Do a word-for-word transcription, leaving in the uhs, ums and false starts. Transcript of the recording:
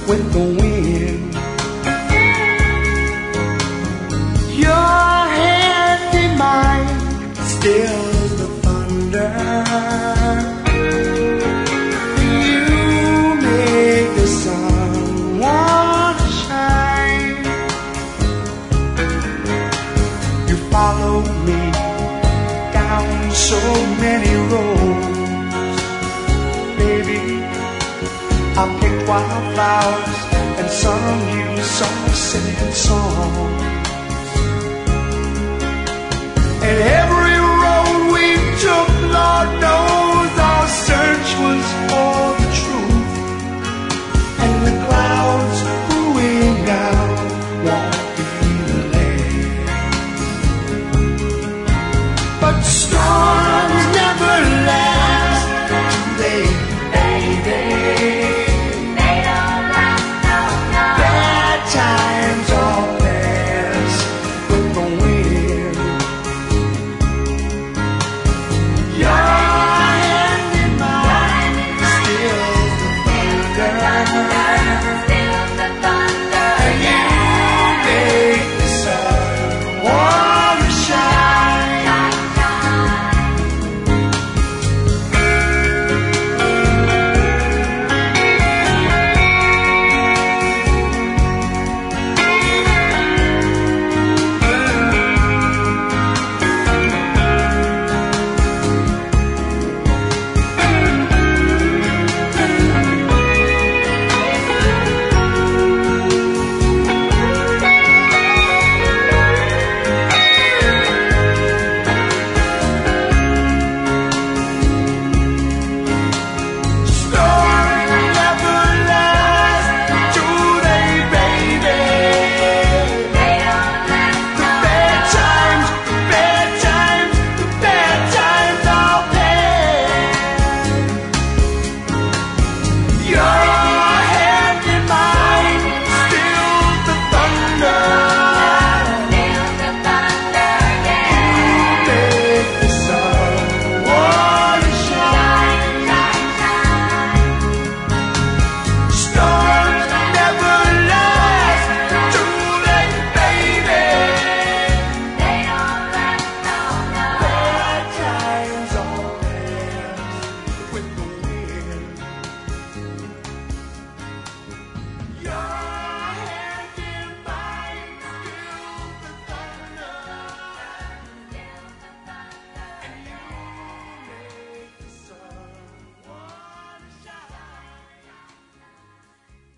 with the wind. Your hand in mine stills the thunder. You make the sun wanna shine. You follow me down so many roads. Baby, I picked wildflowers and sung you soft-singing songs. And every road we took, Lord knows